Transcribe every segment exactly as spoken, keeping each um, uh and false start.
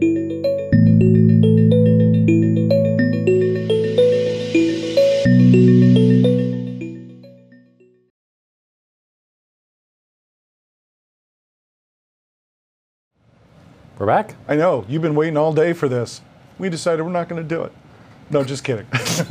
We're back. I know. You've been waiting all day for this. We decided we're not going to do it. No, just kidding.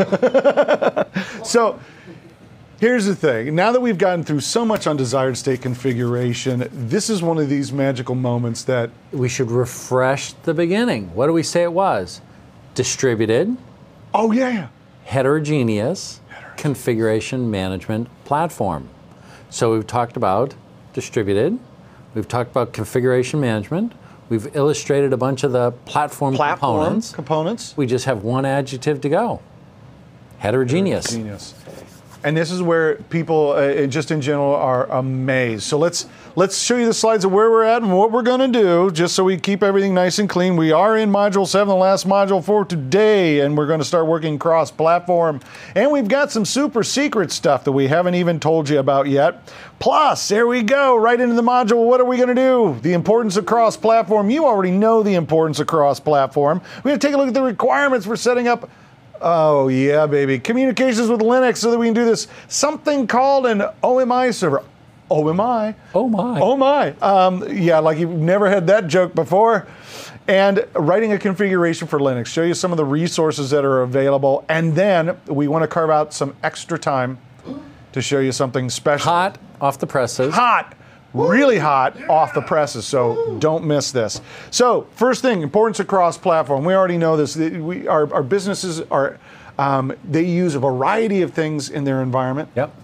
So here's the thing. Now that we've gotten through so much on desired state configuration, this is one of these magical moments that... We should refresh the beginning. What do we say it was? Distributed. Oh, yeah. Heterogeneous, heterogeneous configuration management platform. So we've talked about distributed. We've talked about configuration management. We've illustrated a bunch of the platform, platform components. components. We just have one adjective to go. Heterogeneous. Heterogeneous. And this is where people, uh, just in general, are amazed. So let's let's show you the slides of where we're at and what we're going to do, just so we keep everything nice and clean. We are in Module seven, the last module for today, and we're going to start working cross-platform. And we've got some super secret stuff that we haven't even told you about yet. Plus, there we go, right into the module. What are we going to do? The importance of cross-platform. You already know the importance of cross-platform. We're going to take a look at the requirements for setting up... Oh, yeah, baby. Communications with Linux so that we can do this. Something called an O M I server. O M I? Oh, my. Oh, my. Um, yeah, like you've never had that joke before. And writing a configuration for Linux. Show you some of the resources that are available. And then we want to carve out some extra time to show you something special. Hot off the presses. Hot. Really hot off the presses, so don't miss this. So first thing, importance of cross-platform. We already know this. We, our, our businesses are, um, they use a variety of things in their environment. Yep.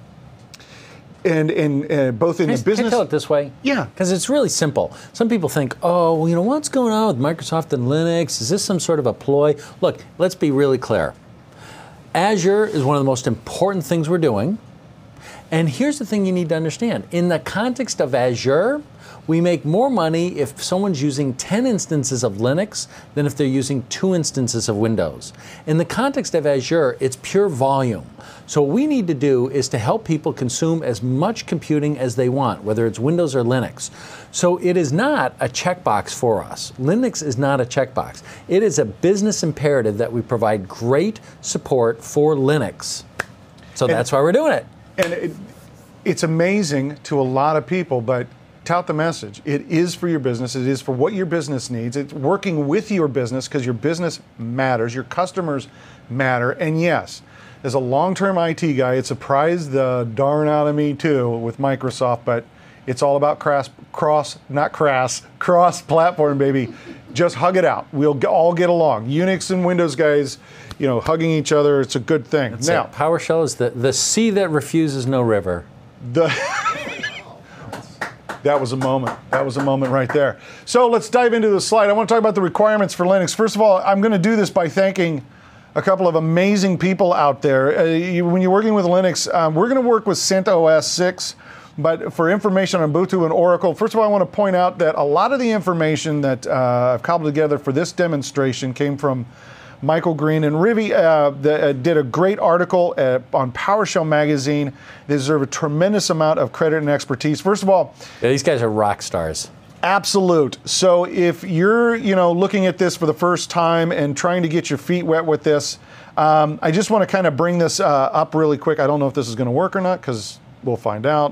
And, and uh, both in can the I, business. Can I tell it this way? Yeah. Because it's really simple. Some people think, oh, well, you know, what's going on with Microsoft and Linux? Is this some sort of a ploy? Look, let's be really clear. Azure is one of the most important things we're doing. And here's the thing you need to understand. In the context of Azure, we make more money if someone's using ten instances of Linux than if they're using two instances of Windows. In the context of Azure, it's pure volume. So what we need to do is to help people consume as much computing as they want, whether it's Windows or Linux. So it is not a checkbox for us. Linux is not a checkbox. It is a business imperative that we provide great support for Linux. So And that's why we're doing it. And it, it's amazing to a lot of people, but tout the message. It is for your business. It is for what your business needs. It's working with your business because your business matters. Your customers matter. And yes, as a long-term I T guy, it surprised the darn out of me too with Microsoft, but it's all about cross, cross not crass, cross-platform, baby. Just hug it out. We'll all get along. Unix and Windows guys, you know, hugging each other, it's a good thing. That's now, it. PowerShell is the, the sea that refuses no river. The that was a moment. That was a moment right there. So let's dive into the slide. I want to talk about the requirements for Linux. First of all, I'm going to do this by thanking a couple of amazing people out there. Uh, you, when you're working with Linux, um, we're going to work with CentOS six. But for information on Ubuntu and Oracle, first of all, I want to point out that a lot of the information that uh, I've cobbled together for this demonstration came from Michael Green and Rivi uh, the, uh, did a great article uh, on PowerShell Magazine. They deserve a tremendous amount of credit and expertise. First of all, yeah, these guys are rock stars. Absolute. So if you're, you know, looking at this for the first time and trying to get your feet wet with this, um, I just want to kind of bring this uh, up really quick. I don't know if this is going to work or not because we'll find out.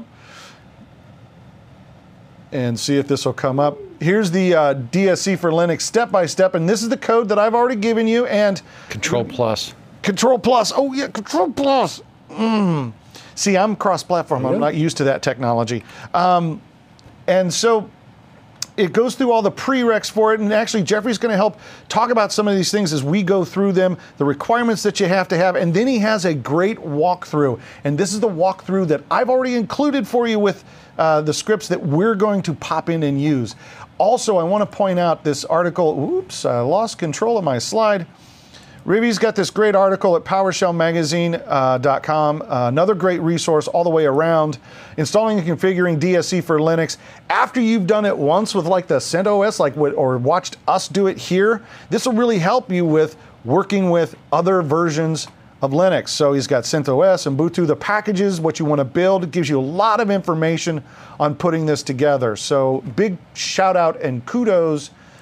And see if this will come up. Here's the uh, D S C for Linux step by step, and this is the code that I've already given you. And Control plus. Control plus. Oh yeah, Control plus. Mm. See, I'm cross-platform. I'm not used to that technology. Um, and so it goes through all the prereqs for it, and actually Jeffrey's going to help talk about some of these things as we go through them, the requirements that you have to have, and then he has a great walkthrough. And this is the walkthrough that I've already included for you with uh, the scripts that we're going to pop in and use. Also, I want to point out this article. Oops, I lost control of my slide. Rivi's got this great article at PowerShell Magazine dot com. Uh, another great resource all the way around. Installing and configuring D S C for Linux. After you've done it once with like the CentOS, like what, or watched us do it here, this will really help you with working with other versions of Linux. So he's got CentOS and Ubuntu, the packages, what you want to build. It gives you a lot of information on putting this together. So big shout out and kudos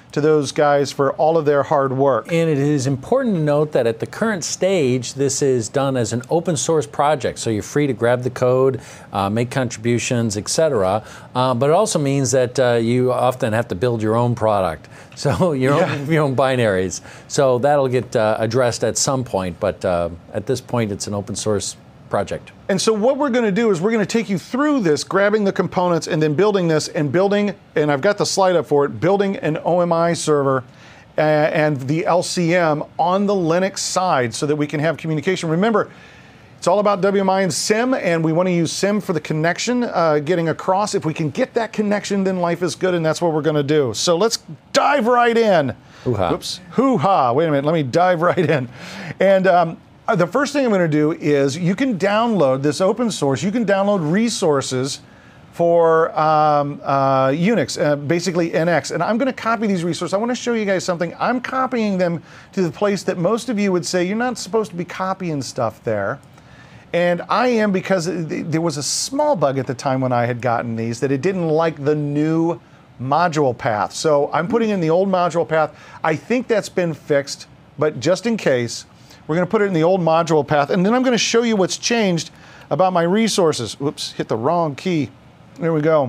to those guys for all of their hard work. And it is important to note that at the current stage, this is done as an open source project. So you're free to grab the code, uh, make contributions, et cetera. Uh, but it also means that uh, you often have to build your own product. So your, yeah. own, your own binaries. So that'll get uh, addressed at some point. But uh, at this point, it's an open source project. And so what we're going to do is we're going to take you through this, grabbing the components and then building this and building, and I've got the slide up for it, building an O M I server uh, and the L C M on the Linux side so that we can have communication. Remember, it's all about W M I and SIM, and we want to use SIM for the connection, uh, getting across. If we can get that connection, then life is good, and that's what we're going to do. So let's dive right in. Hoo-ha. Oops. Hoo-ha. Wait a minute. Let me dive right in. And um, the first thing I'm going to do is you can download this open source. You can download resources for um, uh, Unix, uh, basically N X. And I'm going to copy these resources. I want to show you guys something. I'm copying them to the place that most of you would say you're not supposed to be copying stuff there. And I am, because there was a small bug at the time when I had gotten these that it didn't like the new module path. So I'm putting in the old module path. I think that's been fixed, but just in case, we're going to put it in the old module path, and then I'm going to show you what's changed about my resources. Whoops, hit the wrong key. There we go.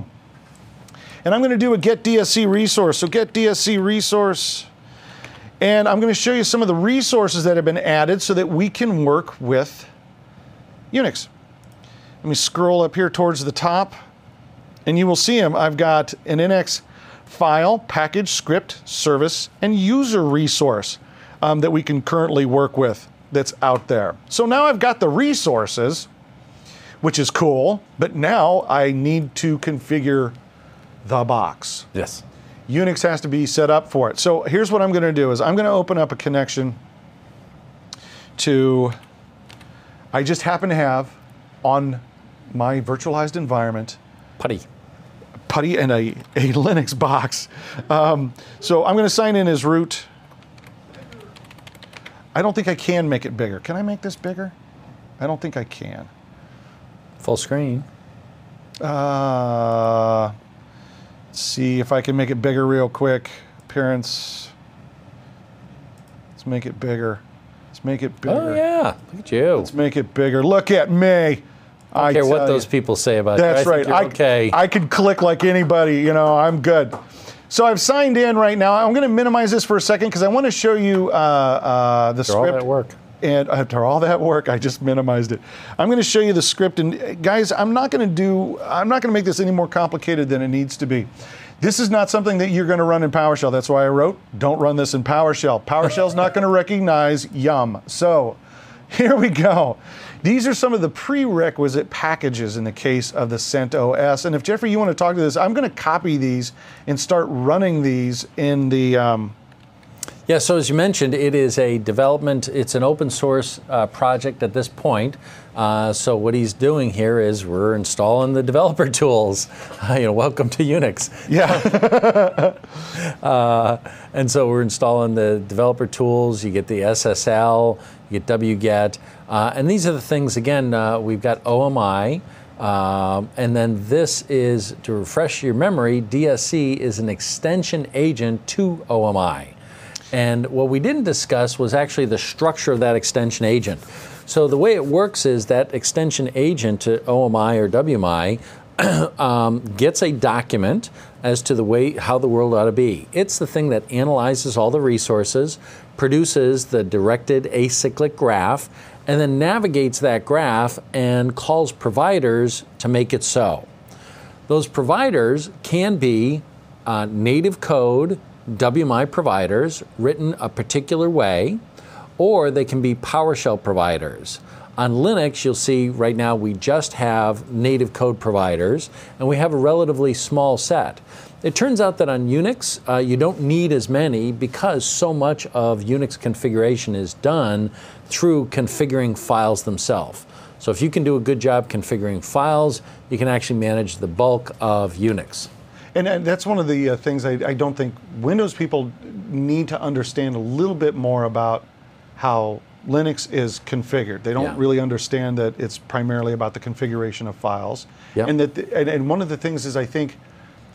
And I'm going to do a get D S C resource. So get D S C resource, and I'm going to show you some of the resources that have been added so that we can work with Unix. Let me scroll up here towards the top, and you will see them. I've got an N X file, package, script, service, and user resource um, that we can currently work with that's out there. So now I've got the resources, which is cool, but now I need to configure the box. Yes. Unix has to be set up for it. So here's what I'm going to do is I'm going to open up a connection to, I just happen to have on my virtualized environment, Putty. Putty and a, a Linux box. Um, so I'm going to sign in as root. I don't think I can make it bigger. Can I make this bigger? I don't think I can. Full screen. Uh, let's see if I can make it bigger real quick. Appearance. Let's make it bigger. Let's make it bigger. Oh, yeah. Look at you. Let's make it bigger. Look at me. I don't I care what tell those you. people say about That's you. I right. think you're I, okay. I could click like anybody. You know, I'm good. So I've signed in right now. I'm going to minimize this for a second because I want to show you uh, uh, the After script. all that work. And after all that work, I just minimized it. I'm going to show you the script. And guys, I'm not going to do, I'm not going to make this any more complicated than it needs to be. This is not something that you're going to run in PowerShell. That's why I wrote, don't run this in PowerShell. PowerShell's not going to recognize yum. So here we go. These are some of the prerequisite packages in the case of the CentOS. And if Jeffrey, you want to talk to this, I'm going to copy these and start running these in the... Um, Yeah, so as you mentioned, it is a development, it's an open source uh, project at this point. Uh, so what he's doing here is we're installing the developer tools. Uh, you know, welcome to Unix. Yeah. uh, and so we're installing the developer tools. You get the S S L, you get wget. Uh, and these are the things, again, uh, we've got O M I. Um, and then this is, to refresh your memory, D S C is an extension agent to O M I. And what we didn't discuss was actually the structure of that extension agent. So the way it works is that extension agent to O M I or W M I um, gets a document as to the way how the world ought to be. It's the thing that analyzes all the resources, produces the directed acyclic graph, and then navigates that graph and calls providers to make it so. Those providers can be uh, native code W M I providers written a particular way, or they can be PowerShell providers. On Linux, you'll see right now we just have native code providers, and we have a relatively small set. It turns out that on Unix, uh, you don't need as many because so much of Unix configuration is done through configuring files themselves. So if you can do a good job configuring files, you can actually manage the bulk of Unix. And, and that's one of the uh, things I, I don't think Windows people need to understand a little bit more about how Linux is configured. They don't Yeah. really understand that it's primarily about the configuration of files. Yep. And that the, and, and one of the things is I think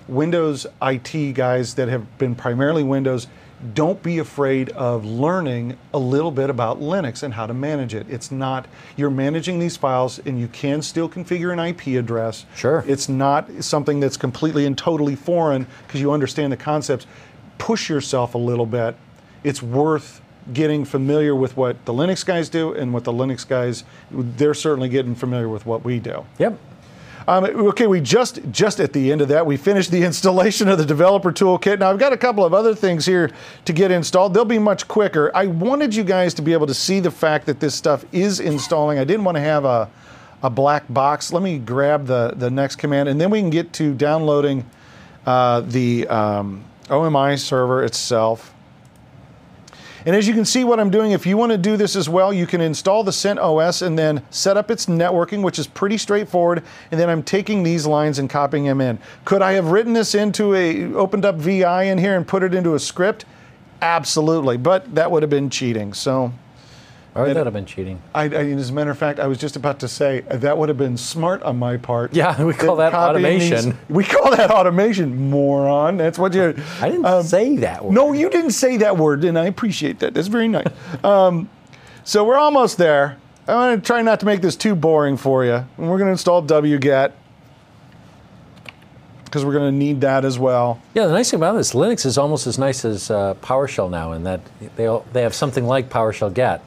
Windows I T guys that have been primarily Windows, don't be afraid of learning a little bit about Linux and how to manage it. It's not, you're managing these files and you can still configure an I P address. Sure. It's not something that's completely and totally foreign because you understand the concepts. Push yourself a little bit. It's worth getting familiar with what the Linux guys do and what the Linux guys, they're certainly getting familiar with what we do. Yep. Um, okay, we just just at the end of that, we finished the installation of the developer toolkit. Now I've got a couple of other things here to get installed. They'll be much quicker. I wanted you guys to be able to see the fact that this stuff is installing. I didn't want to have a, a black box. Let me grab the, the next command, and then we can get to downloading uh, the um, O M I server itself. And as you can see what I'm doing, if you want to do this as well, you can install the CentOS and then set up its networking, which is pretty straightforward. And then I'm taking these lines and copying them in. Could I have written this into a, opened up V I in here and put it into a script? Absolutely, but that would have been cheating. So, Why would that have been cheating? I, I, as a matter of fact, I was just about to say that would have been smart on my part. Yeah, we call that automation. These, we call that automation, moron. That's what you. I didn't um, say that word. No, you didn't say that word, and I appreciate that. That's very nice. um, so we're almost there. I'm going to try not to make this too boring for you. And we're going to install wget because we're going to need that as well. Yeah, the nice thing about this, Linux is almost as nice as uh, PowerShell now, in that they all, they have something like PowerShell get.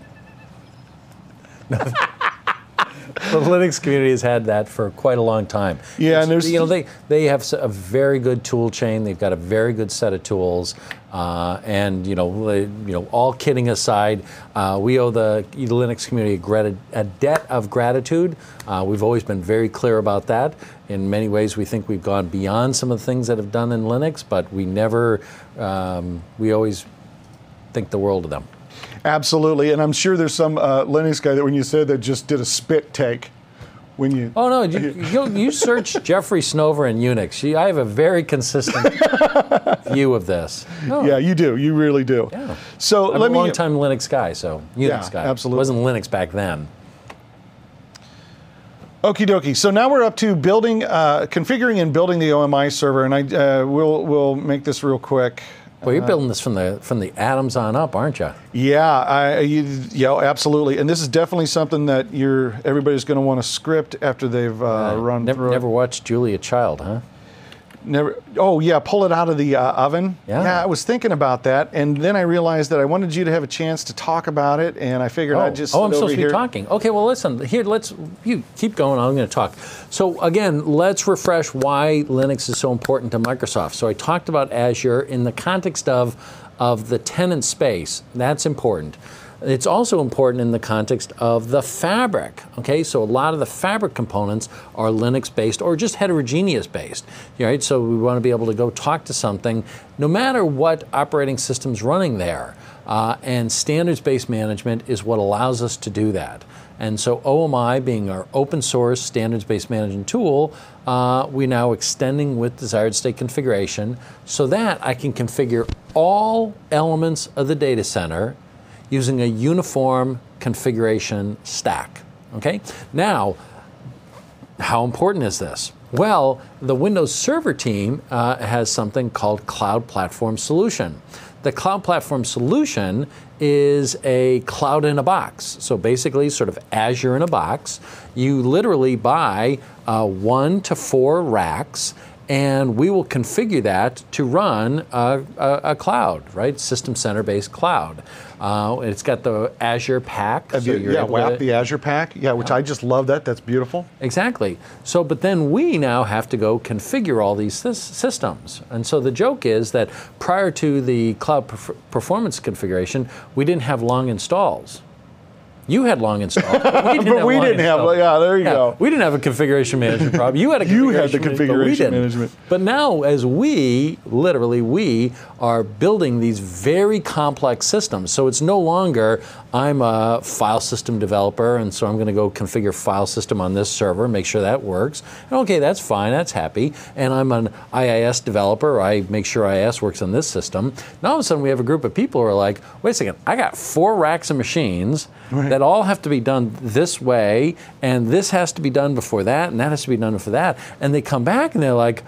The Linux community has had that for quite a long time. Yeah, it's, and there's you know they they have a very good tool chain. They've got a very good set of tools, uh, and you know they, you know all kidding aside, uh, we owe the, the Linux community a, grat- a debt of gratitude. Uh, we've always been very clear about that. In many ways, we think we've gone beyond some of the things that have done in Linux, but we never um, we always think the world of them. Absolutely, and I'm sure there's some uh, Linux guy that when you said that just did a spit take when you. Oh no! You, you, you search Jeffrey Snover and Unix. You, I have a very consistent view of this. No. Yeah, you do. You really do. Yeah. So I'm let a me. long-time Linux guy, so Unix Yeah, guy. absolutely. It wasn't Linux back then. Okie dokie. So now we're up to building, uh, configuring and building the O M I server, and I uh, we'll we'll make this real quick. Well, you're building this from the from the atoms on up, aren't you? Yeah, I, you, yeah, absolutely. And this is definitely something that you're everybody's going to want to script after they've uh, uh, run never, through Never it. watched Julia Child, huh? Never. Oh yeah, pull it out of the uh, oven. Yeah. yeah, I was thinking about that, and then I realized that I wanted you to have a chance to talk about it, and I figured Oh, I'd just. oh I'm sit over supposed to here. be talking. Okay, well listen. Here, let's you keep going. I'm going to talk. So again, let's refresh why Linux is so important to Microsoft. So I talked about Azure in the context of of the tenant space. That's important. It's also important in the context of the fabric, okay? So a lot of the fabric components are Linux-based or just heterogeneous-based, right? So we want to be able to go talk to something no matter what operating system's running there. Uh, and standards-based management is what allows us to do that. And so O M I, being our open source standards-based management tool, uh, we're now extending with desired state configuration so that I can configure all elements of the data center using a uniform configuration stack, okay? Now, how important is this? Well, the Windows Server team uh, has something called Cloud Platform Solution. The Cloud Platform Solution is a cloud in a box. So basically, sort of Azure in a box. You literally buy uh, one to four racks, and we will configure that to run a, a, a cloud, right? System Center-based cloud. Uh, it's got the Azure pack. So you're yeah, able W A P, to, the Azure pack. Yeah, which yeah. I just love that. That's beautiful. Exactly. So, but then we now have to go configure all these sys- systems. And so the joke is that prior to the cloud perf- performance configuration, we didn't have long installs. You had long installs, but we didn't But have we long didn't have. installs. Yeah, there you Yeah, go. we didn't have a configuration management problem. You had a You configuration had the management, but we configuration didn't. management. But now, as we, literally we, are building these very complex systems, so it's no longer, I'm a file system developer, and so I'm going to go configure file system on this server, make sure that works. And okay, that's fine, that's happy. And I'm an I I S developer, I make sure I I S works on this system. Now all of a sudden we have a group of people who are like, wait a second, I got four racks of machines right. that all have to be done this way, and this has to be done before that, and that has to be done before that. And they come back and they're like,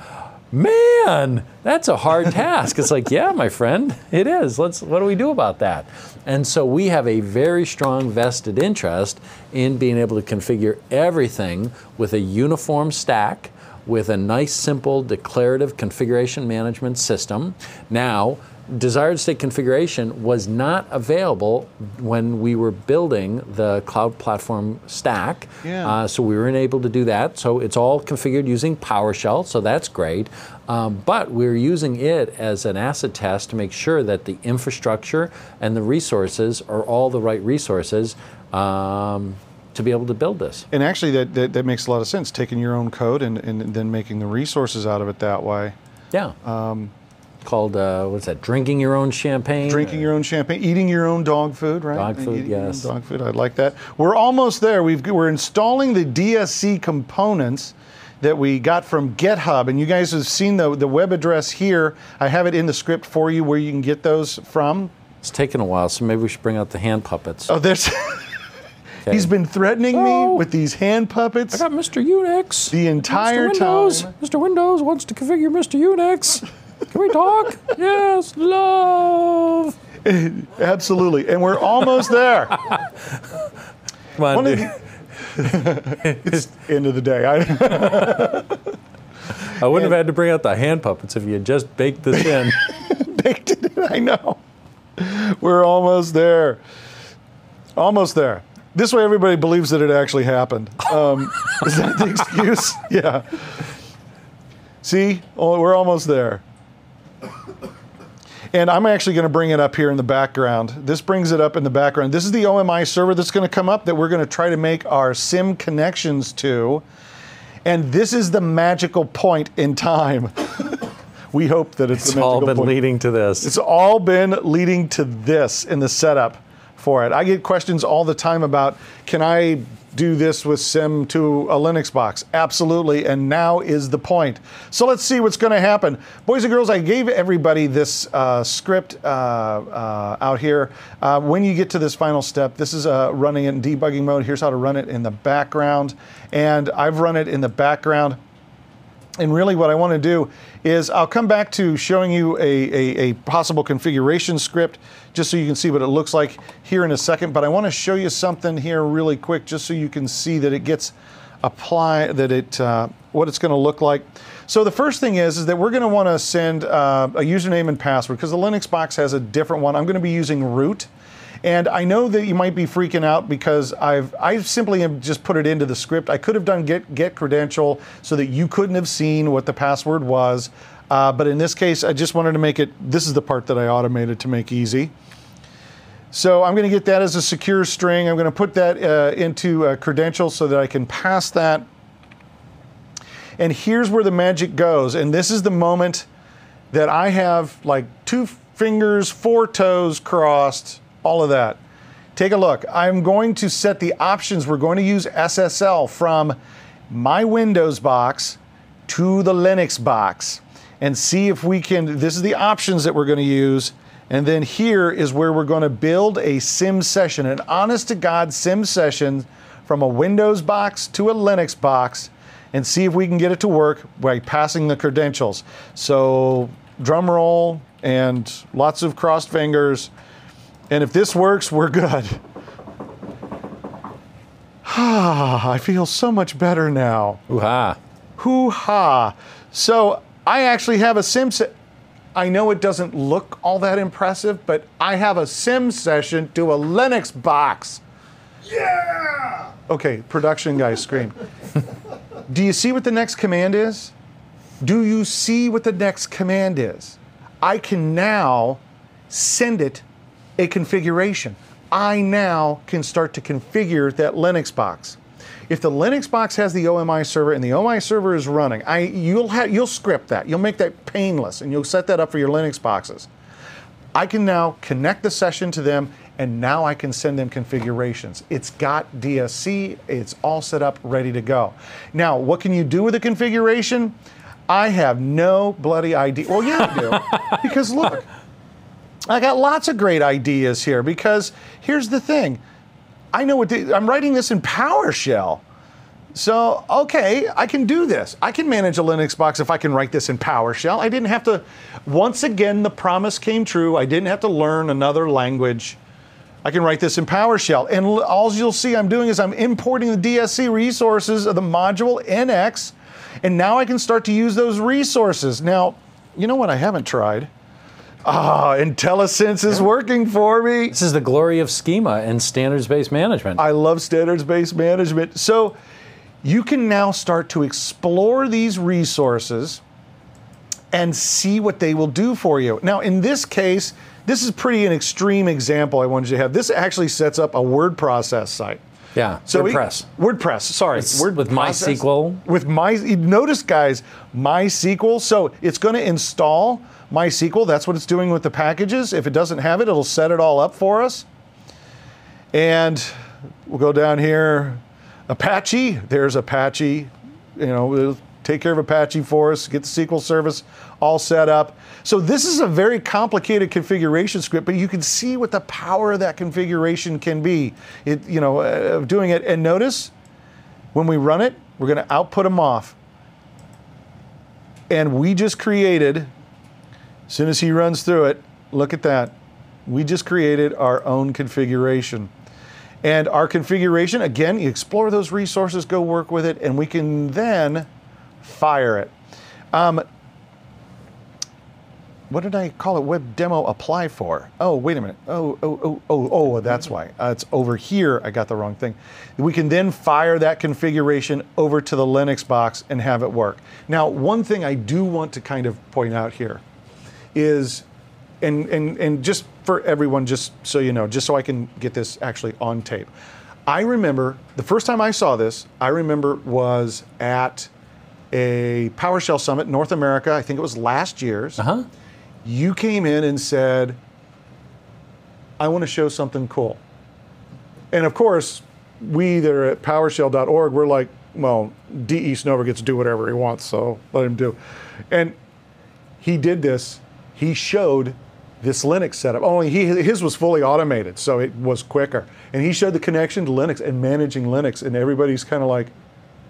man, that's a hard task. It's like, yeah, my friend, it is. Let's, what do we do about that? And so we have a very strong vested interest in being able to configure everything with a uniform stack, with a nice, simple, declarative configuration management system. Now, desired state configuration was not available when we were building the cloud platform stack. Yeah. Uh, so we weren't able to do that. So it's all configured using PowerShell, so that's great. Um, but we're using it as an acid test to make sure that the infrastructure and the resources are all the right resources um, to be able to build this. And actually, that, that, that makes a lot of sense, taking your own code and, and then making the resources out of it that way. Yeah. Um, Called, uh, what's that, drinking your own champagne? Drinking your own champagne, eating your own dog food, right? Dog food, eating yes. Your own dog food, I like that. We're almost there. We've, we're installing the D S C components that we got from GitHub, and you guys have seen the, the web address here. I have it in the script for you where you can get those from. It's taken a while, so maybe we should bring out the hand puppets. Oh, there's... Okay. He's been threatening oh, me with these hand puppets. I got Mister Unix. The entire Mister Windows. time. Mister Windows wants to configure Mister Unix. Can we talk? Yes, love. Absolutely, and we're almost there. Come on, One dude. The, it's end of the day. I, I wouldn't and, have had to bring out the hand puppets if you had just baked this in. Baked it in, I know. We're almost there. Almost there. This way everybody believes that it actually happened. Um, is that the excuse? Yeah. See, oh, we're almost there. And I'm actually going to bring it up here in the background. This brings it up in the background. This is the O M I server that's going to come up that we're going to try to make our SIM connections to. And this is the magical point in time. We hope that it's, it's the magical all been point. leading to this. It's all been leading to this in the setup for it. I get questions all the time about, can I do this with SIM to a Linux box? Absolutely, and now is the point. So let's see what's going to happen. Boys and girls, I gave everybody this uh, script uh, uh, out here. Uh, when you get to this final step, this is uh, running it in debugging mode. Here's how to run it in the background. And I've run it in the background. And really what I want to do is I'll come back to showing you a, a, a possible configuration script just so you can see what it looks like here in a second. But I want to show you something here really quick just so you can see that it gets applied, that it, uh, what it's going to look like. So the first thing is, is that we're going to want to send uh, a username and password because the Linux box has a different one. I'm going to be using root. And I know that you might be freaking out because I've I simply have just put it into the script. I could have done get get credential so that you couldn't have seen what the password was. Uh, but in this case, I just wanted to make it, this is the part that I automated to make easy. So I'm going to get that as a secure string. I'm going to put that uh, into a credential so that I can pass that. And here's where the magic goes. And this is the moment that I have like two fingers, four toes crossed, all of that. Take a look. I'm going to set the options. We're going to use S S L from my Windows box to the Linux box and see if we can, this is the options that we're going to use. And then here is where we're going to build a SIM session, an honest to God SIM session from a Windows box to a Linux box and see if we can get it to work by passing the credentials. So drum roll and lots of crossed fingers. And if this works, we're good. I feel so much better now. Hoo-ha. Hoo-ha. So I actually have a SIM se- I know it doesn't look all that impressive, but I have a SIM session to a Linux box. Yeah! Okay, production guy scream. Do you see what the next command is? Do you see what the next command is? I can now send it a configuration. I now can start to configure that Linux box. If the Linux box has the O M I server and the O M I server is running, I, you'll, have, you'll script that. You'll make that painless and you'll set that up for your Linux boxes. I can now connect the session to them and now I can send them configurations. It's got D S C, it's all set up, ready to go. Now, what can you do with a configuration? I have no bloody idea. Well, yeah, I do. Because look, I got lots of great ideas here because here's the thing. I know what the, I'm writing this in PowerShell. So, okay, I can do this. I can manage a Linux box if I can write this in PowerShell. I didn't have to, once again, the promise came true. I didn't have to learn another language. I can write this in PowerShell. And all you'll see I'm doing is I'm importing the D S C resources of the module N X, and now I can start to use those resources. Now, you know what I haven't tried? Ah, IntelliSense is working for me. This is the glory of schema and standards-based management. I love standards-based management. So you can now start to explore these resources and see what they will do for you. Now, in this case, this is pretty an extreme example I wanted you to have. This actually sets up a word process site. Yeah, so WordPress. We, WordPress, sorry. It's Word with process. MySQL. With my, notice guys, MySQL. So it's going to install MySQL. That's what it's doing with the packages. If it doesn't have it, it'll set it all up for us. And we'll go down here. Apache, there's Apache. You know, it'll take care of Apache for us, get the S Q L service all set up. So this is a very complicated configuration script, but you can see what the power of that configuration can be. It, you know, uh, doing it. And notice, when we run it, we're going to output them off. And we just created, as soon as he runs through it, look at that. We just created our own configuration. And our configuration, again, you explore those resources, go work with it, and we can then fire it. Um, what did I call it? Web demo apply for? Oh, wait a minute. Oh, oh, oh, oh, oh, that's why. Uh, it's over here. I got the wrong thing. We can then fire that configuration over to the Linux box and have it work. Now, one thing I do want to kind of point out here is, and, and, and just for everyone, just so you know, just so I can get this actually on tape. I remember, the first time I saw this, I remember was at a PowerShell Summit in North America. I think it was last year's. Uh-huh. You came in and said, I want to show something cool. And of course, we there at PowerShell dot org, we're like, well, D E Snover gets to do whatever he wants, so let him do. And he did this. He showed this Linux setup. Only he, his was fully automated, so it was quicker. And he showed the connection to Linux and managing Linux, and everybody's kind of like,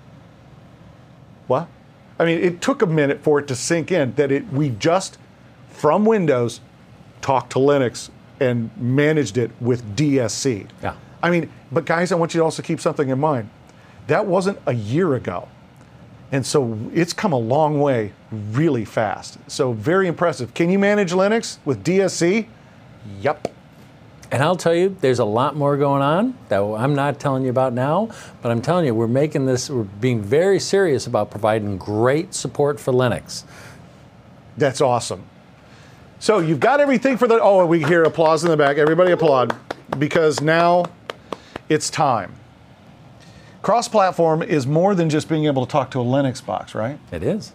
what? I mean, it took a minute for it to sink in that it we just, from Windows, talked to Linux and managed it with D S C. Yeah. I mean, but guys, I want you to also keep something in mind. That wasn't a year ago. And so it's come a long way really fast. So very impressive. Can you manage Linux with D S C? Yep. And I'll tell you, there's a lot more going on that I'm not telling you about now, but I'm telling you, we're making this, we're being very serious about providing great support for Linux. That's awesome. So you've got everything for the, oh, we hear applause in the back. Everybody applaud, because now it's time. Cross-platform is more than just being able to talk to a Linux box, right? It is.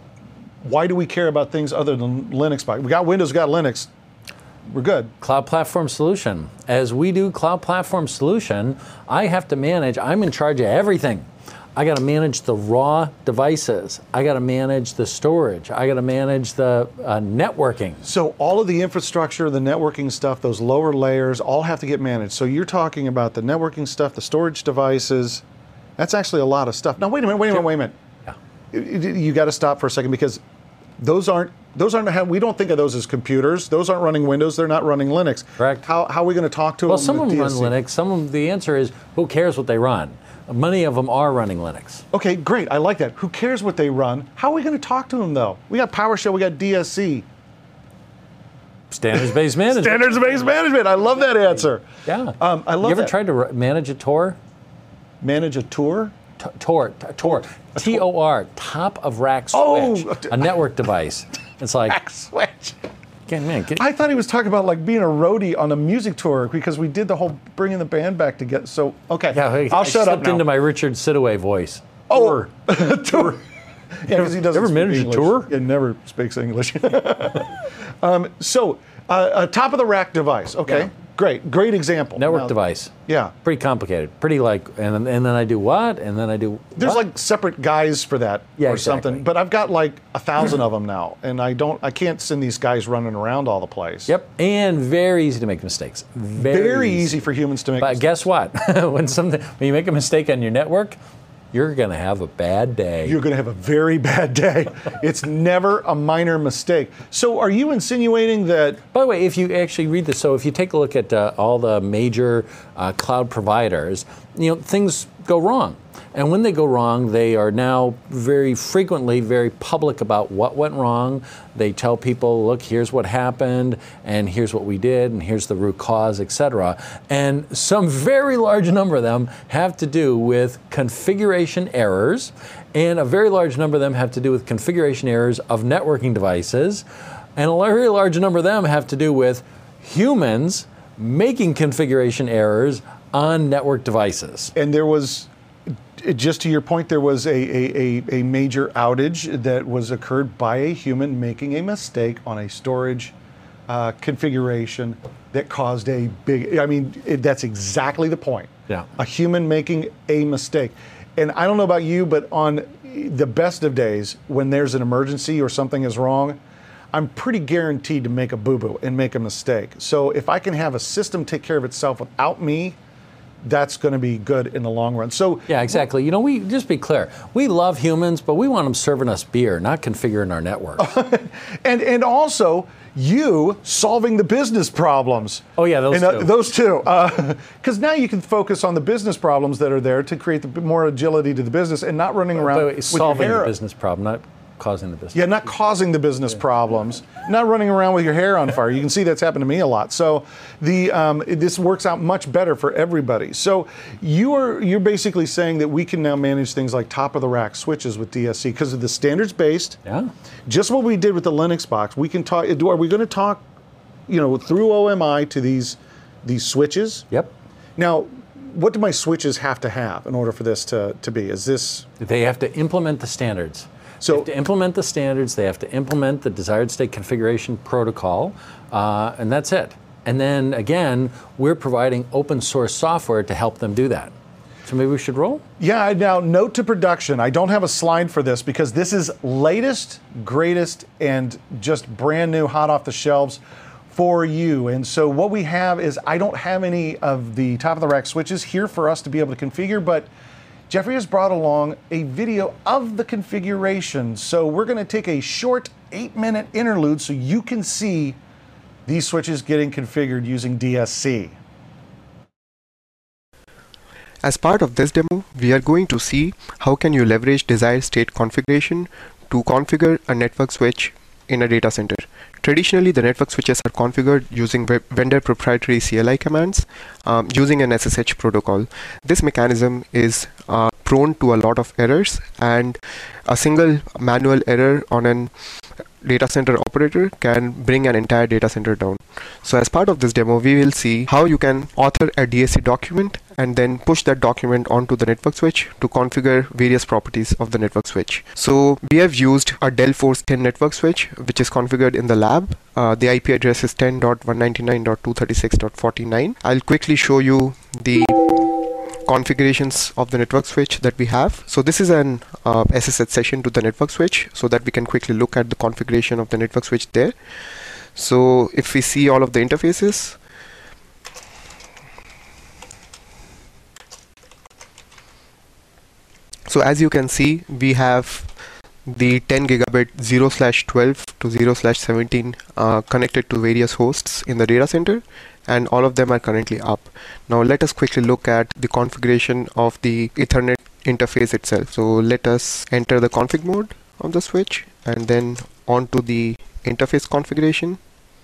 Why do we care about things other than Linux box? We got Windows, we got Linux. We're good. Cloud Platform Solution. As we do Cloud Platform Solution, I have to manage, I'm in charge of everything. I got to manage the raw devices. I got to manage the storage. I got to manage the uh, networking. So all of the infrastructure, the networking stuff, those lower layers, all have to get managed. So you're talking about the networking stuff, the storage devices. That's actually a lot of stuff. Now, wait a minute, wait a minute, wait a minute. Yeah. You got to stop for a second, because those aren't, those aren't how, we don't think of those as computers. Those aren't running Windows, they're not running Linux. Correct. How, how are we going to talk to Well, them? some of with them run D S C? Linux. Some of them, the answer is, who cares what they run? Many of them are running Linux. Okay, great. I like that. Who cares what they run? How are we going to talk to them, though? We got PowerShell, we got D S C. Standards-based management. Standards-based management. I love that answer. Yeah. Um, I love You ever that. tried to r- manage a Tor? Manage a tour? T- Tor, t- Tor, T O R, top of rack switch, Oh! a network device. It's like, Back switch. get, man, get, I thought he was talking about like being a roadie on a music tour, because we did the whole bringing the band back together. So, okay, yeah, I, I'll I shut up slipped now. into my Richard Sidaway voice. Oh, tour. Yeah, because he doesn't Ever speak managed a English. tour? He never speaks English. um, so, uh, a top of the rack device. Okay, Yeah. great, great example. Network Now, device. Yeah. Pretty complicated. Pretty like, and, then- and then I do what? And then I do There's what? like separate guys for that Yeah, or exactly. something, but I've got like a thousand of them now, and I don't, I can't send these guys running around all the place. Yep, and very easy to make mistakes. Very, Very easy for humans to make. But mistakes. guess what? when something when you make a mistake on your network, you're going to have a bad day. You're going to have a very bad day. It's never a minor mistake. So are you insinuating that... By the way, if you actually read this, so if you take a look at uh, all the major uh, cloud providers, you know, things go wrong. And when they go wrong, they are now very frequently very public about what went wrong. They tell people, look, here's what happened, and here's what we did, and here's the root cause, et cetera. And some very large number of them have to do with configuration errors, and a very large number of them have to do with configuration errors of networking devices, and a very large number of them have to do with humans making configuration errors on network devices. And there was... Just to your point, there was a, a, a, a major outage that was occurred by a human making a mistake on a storage uh, configuration that caused a big, I mean, it, that's exactly the point. Yeah. A human making a mistake. And I don't know about you, but on the best of days, when there's an emergency or something is wrong, I'm pretty guaranteed to make a boo-boo and make a mistake. So if I can have a system take care of itself without me, that's going to be good in the long run. So yeah, exactly. You know, we just be clear. We love humans, but we want them serving us beer, not configuring our network. and and also you solving the business problems. Oh yeah, those and, uh, two. Those two. Because uh, now you can focus on the business problems that are there to create the more agility to the business and not running around wait, wait, with solving your hair the business problem, not causing the business. Yeah, not causing the business yeah. problems, not running around with your hair on fire. You can see that's happened to me a lot. So the um, this works out much better for everybody. So you are you're basically saying that we can now manage things like top of the rack switches with D S C because of the standards based. Yeah. Just what we did with the Linux box. We can talk. Are we going to talk, you know, through O M I to these these switches? Yep. Now, what do my switches have to have in order for this to to be? Is this? They have to implement the standards. So, they have to implement the standards, they have to implement the desired state configuration protocol, uh, and that's it. And then again, we're providing open source software to help them do that. So maybe we should roll? Yeah, now note to production. I don't have a slide for this because this is latest, greatest, and just brand new, hot off the shelves for you. And so what we have is, I don't have any of the top of the rack switches here for us to be able to configure, but Jeffrey has brought along a video of the configuration. So we're going to take a short eight minute interlude so you can see these switches getting configured using D S C. As part of this demo, we are going to see how can you leverage desired state configuration to configure a network switch in a data center. Traditionally, the network switches are configured using vendor proprietary C L I commands um, using an S S H protocol. This mechanism is uh, prone to a lot of errors, and a single manual error on an data center operator can bring an entire data center down. So as part of this demo, we will see how you can author a D S C document and then push that document onto the network switch to configure various properties of the network switch. So we have used a Dell Force ten network switch, which is configured in the lab. Uh, the I P address is ten dot one ninety-nine dot two thirty-six dot forty-nine. I'll quickly show you the configurations of the network switch that we have. So this is an uh, S S H session to the network switch so that we can quickly look at the configuration of the network switch there. So if we see all of the interfaces, so as you can see, we have the ten gigabit zero slash twelve to zero slash seventeen uh, connected to various hosts in the data center, and all of them are currently up. Now let us quickly look at the configuration of the Ethernet interface itself. So let us enter the config mode of the switch and then onto the interface configuration,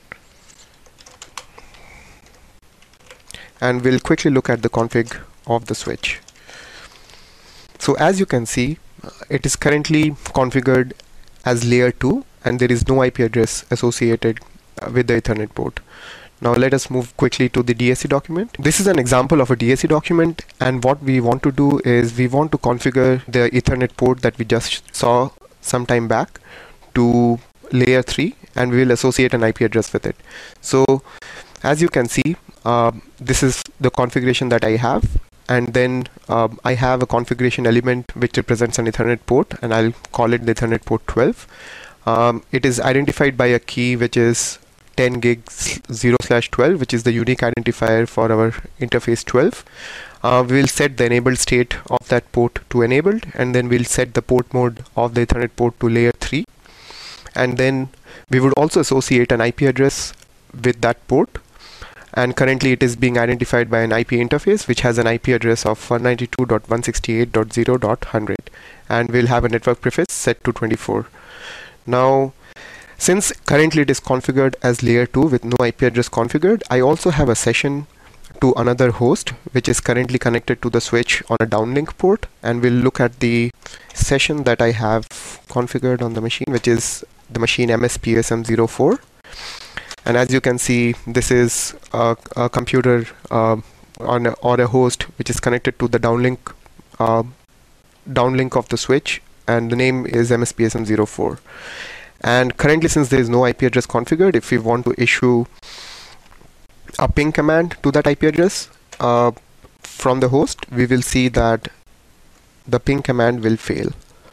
and we'll quickly look at the config of the switch. So as you can see, uh, it is currently configured as layer two, and there is no I P address associated uh, with the Ethernet port. Now let us move quickly to the D S C document. This is an example of a D S C document, and what we want to do is we want to configure the Ethernet port that we just saw some time back to layer three, and we will associate an I P address with it. So as you can see, uh, this is the configuration that I have, and then uh, I have a configuration element which represents an Ethernet port, and I'll call it the Ethernet port twelve. Um, it is identified by a key which is ten gig zero slash twelve, which is the unique identifier for our interface twelve. Uh, we'll set the enabled state of that port to enabled, and then we'll set the port mode of the Ethernet port to layer three. And then we would also associate an I P address with that port. And currently it is being identified by an I P interface, which has an I P address of one ninety-two dot one sixty-eight dot zero dot one hundred. And we'll have a network prefix set to twenty-four. Now, since currently it is configured as layer two with no I P address configured, I also have a session to another host which is currently connected to the switch on a downlink port, and we'll look at the session that I have configured on the machine, which is the machine M S P S M zero four. And as you can see, this is a, a computer uh, on a, or a host which is connected to the downlink uh, downlink of the switch, and the name is M S P S M zero four. And currently, since there is no I P address configured, if we want to issue a ping command to that I P address uh, from the host, we will see that the ping command will fail.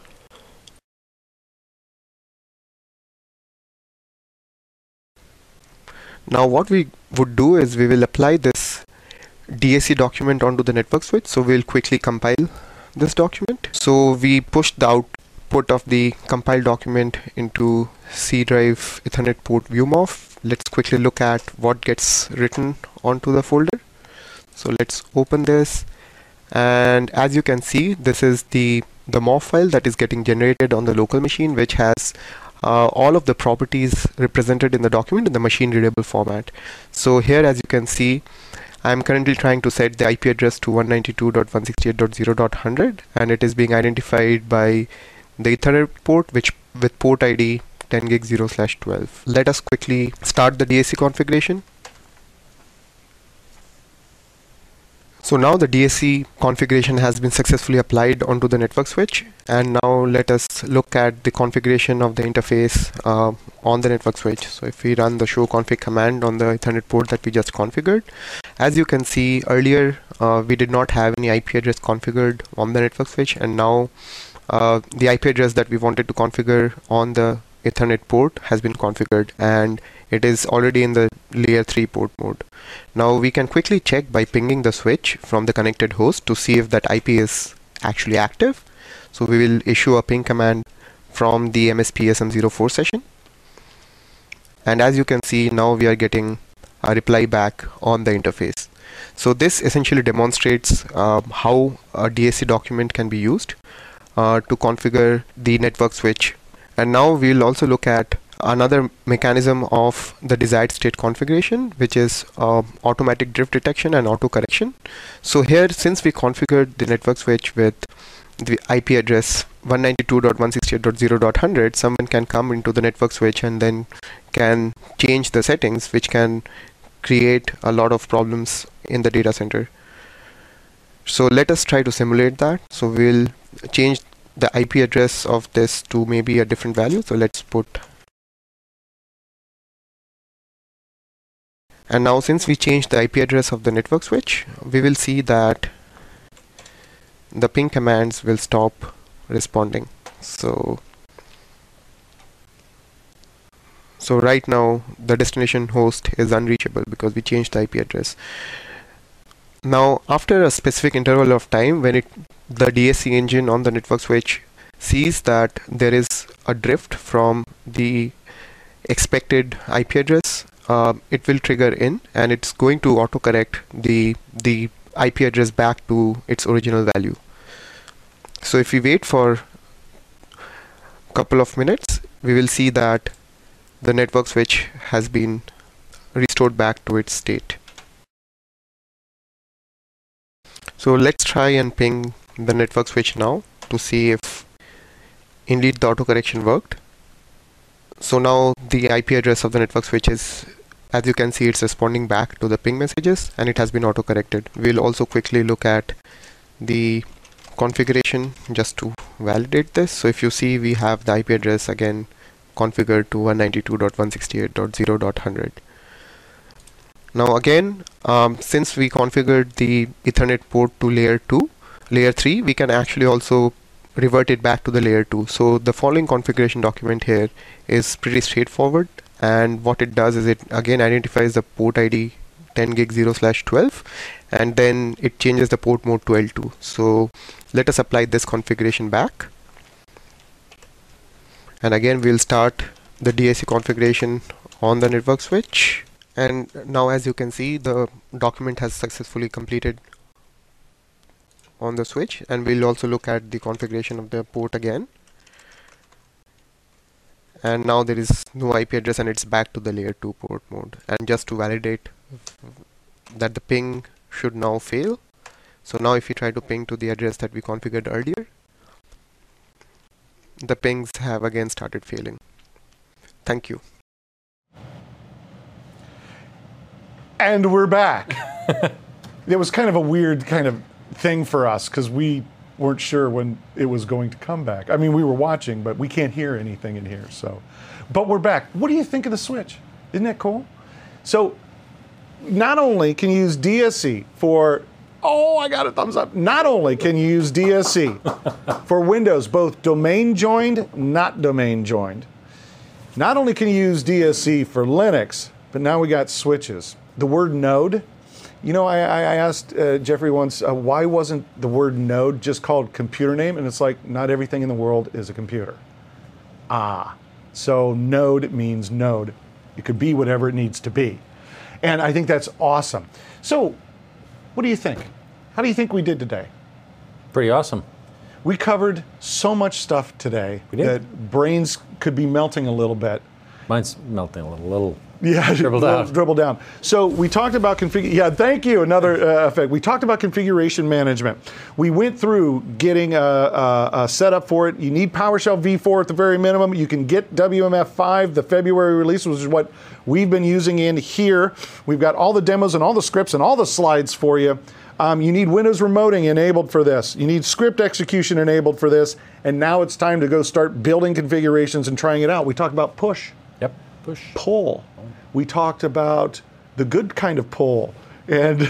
Now what we would do is we will apply this D A C document onto the network switch. So we'll quickly compile this document. So we push the output of the compiled document into C drive Ethernet port viewmorph. Let's quickly look at what gets written onto the folder. So let's open this, and as you can see, this is the the morph file that is getting generated on the local machine, which has uh, all of the properties represented in the document in the machine readable format. So here, as you can see, I'm currently trying to set the I P address to one ninety-two dot one sixty-eight dot zero dot one hundred, and it is being identified by the Ethernet port, which with port I D ten gig zero slash twelve. Let us quickly start the D A C configuration. So now the D A C configuration has been successfully applied onto the network switch, and now let us look at the configuration of the interface uh, on the network switch. So if we run the show config command on the Ethernet port that we just configured, as you can see earlier uh, we did not have any I P address configured on the network switch, and now uh, the I P address that we wanted to configure on the Ethernet port has been configured, and it is already in the layer three port mode. Now we can quickly check by pinging the switch from the connected host to see if that I P is actually active. So we will issue a ping command from the M S P S M zero four session, and as you can see, now we are getting a reply back on the interface. So this essentially demonstrates uh, how a D A C document can be used uh, to configure the network switch. And now we'll also look at another mechanism of the desired state configuration, which is uh, automatic drift detection and auto correction. So here, since we configured the network switch with the I P address one ninety-two dot one sixty-eight dot zero dot one hundred, someone can come into the network switch and then can change the settings, which can create a lot of problems in the data center. So let us try to simulate that. So we'll change the I P address of this to maybe a different value. So let's put, and now since we changed the I P address of the network switch, we will see that the ping commands will stop responding. So so right now the destination host is unreachable because we changed the I P address. Now after a specific interval of time, when it the D A C engine on the network switch sees that there is a drift from the expected I P address, uh, it will trigger in, and it's going to autocorrect the the I P address back to its original value. So if we wait for a couple of minutes, we will see that the network switch has been restored back to its state. So let's try and ping the network switch now to see if indeed the autocorrection worked. So now the I P address of the network switch is, as you can see, it's responding back to the ping messages, and it has been autocorrected. We'll also quickly look at the configuration just to validate this. So if you see, we have the I P address again configured to one ninety-two dot one sixty-eight dot zero dot one hundred. Now again, um, since we configured the Ethernet port to layer two, layer three, we can actually also revert it back to the layer two. So the following configuration document here is pretty straightforward, and what it does is it again identifies the port I D ten gig zero slash twelve, and then it changes the port mode to L two. So let us apply this configuration back. And again, we'll start the D A C configuration on the network switch. And now, as you can see, the document has successfully completed on the switch. And we'll also look at the configuration of the port again. And now there is no I P address and it's back to the layer two port mode. And just to validate that the ping should now fail. So now if you try to ping to the address that we configured earlier, the pings have again started failing. Thank you. And we're back. It was kind of a weird kind of thing for us because we weren't sure when it was going to come back. I mean, we were watching, but we can't hear anything in here. So, but we're back. What do you think of the switch? Isn't that cool? So, not only can you use D S C for, oh, I got a thumbs up. Not only can you use D S C for Windows, both domain joined, not domain joined. Not only can you use D S C for Linux, but now we got switches. The word node, you know, I, I asked uh, Jeffrey once, uh, why wasn't the word node just called computer name? And it's like, not everything in the world is a computer. Ah, so node means node. It could be whatever it needs to be. And I think that's awesome. So, what do you think? How do you think we did today? Pretty awesome. We covered so much stuff today We did. that brains could be melting a little bit. Mine's melting a little. little. Yeah, Dribble down. Dribble down. So we talked about config. Yeah, thank you. Another uh, effect. We talked about configuration management. We went through getting a, a, a setup for it. You need PowerShell v four at the very minimum. You can get W M F five, the February release, which is what we've been using in here. We've got all the demos and all the scripts and all the slides for you. Um, you need Windows remoting enabled for this. You need script execution enabled for this. And now it's time to go start building configurations and trying it out. We talked about push. Yep. Push. Pull. We talked about the good kind of pull. And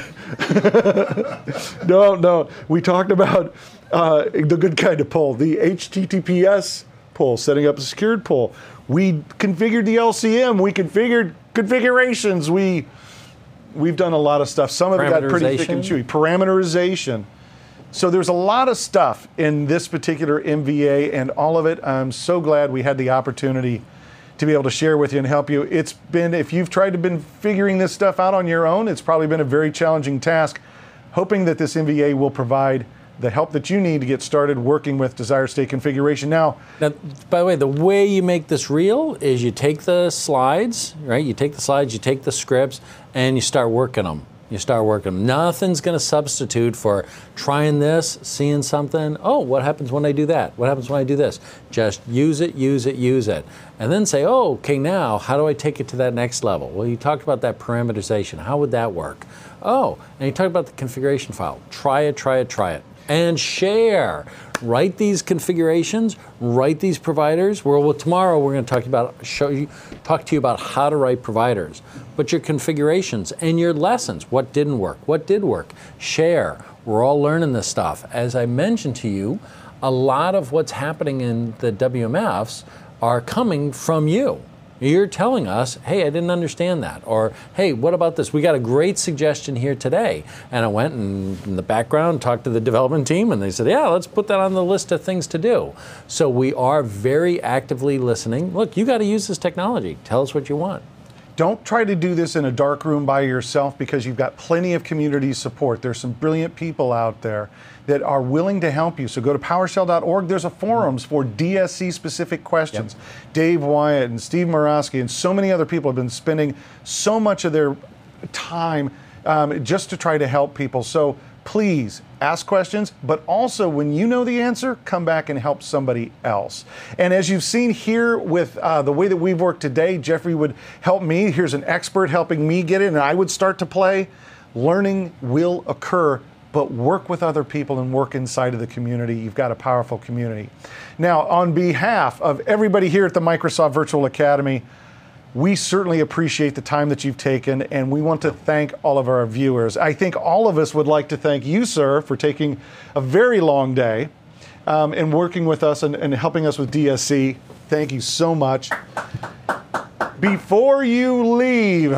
no, no, we talked about uh, the good kind of pull, the H T T P S pull, setting up a secured pull. We configured the L C M. We configured configurations. We, we've done a lot of stuff. Some of it got pretty thick and chewy. Parameterization. So there's a lot of stuff in this particular M V A, and all of it, I'm so glad we had the opportunity to be able to share with you and help you. It's been, if you've tried to been figuring this stuff out on your own, it's probably been a very challenging task. Hoping that this M V A will provide the help that you need to get started working with desired state configuration. Now, now, by the way, the way you make this real is you take the slides, right? You take the slides, you take the scripts, and you start working them. You start working them. Nothing's going to substitute for trying this, seeing something. Oh, what happens when I do that? What happens when I do this? Just use it, use it, use it. And then say, oh, okay, now how do I take it to that next level? Well, you talked about that parameterization. How would that work? Oh, and you talked about the configuration file. Try it, try it, try it. And share. Write these configurations, write these providers. Well, well tomorrow we're going to talk about, show you, talk to you about how to write providers. But your configurations and your lessons, what didn't work, what did work, share. We're all learning this stuff. As I mentioned to you, a lot of what's happening in the W M Fs are coming from you. You're telling us, hey, I didn't understand that. Or, hey, what about this? We got a great suggestion here today. And I went and in the background talked to the development team, and they said, yeah, let's put that on the list of things to do. So we are very actively listening. Look, you got to use this technology. Tell us what you want. don't try to do this in a dark room by yourself, because you've got plenty of community support. There's some brilliant people out there that are willing to help you. So go to PowerShell dot org. There's a forums for D S C specific questions. Yep. Dave Wyatt and Steve Murawski and so many other people have been spending so much of their time um, just to try to help people. So please ask questions, but also when you know the answer, come back and help somebody else. And as you've seen here with uh, the way that we've worked today, Jeffrey would help me. Here's an expert helping me get it, and I would start to play. Learning will occur, but work with other people and work inside of the community. You've got a powerful community. Now, on behalf of everybody here at the Microsoft Virtual Academy, we certainly appreciate the time that you've taken, and we want to thank all of our viewers. I think all of us would like to thank you, sir, for taking a very long day um, and working with us and, and helping us with D S C. Thank you so much. Before you leave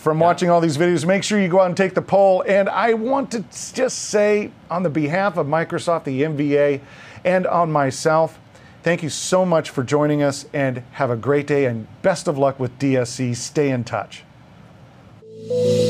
from watching all these videos. Make sure you go out and take the poll. And I want to just say, on the behalf of Microsoft, the M V A, and on myself, thank you so much for joining us, and have a great day, and best of luck with D S C. Stay in touch.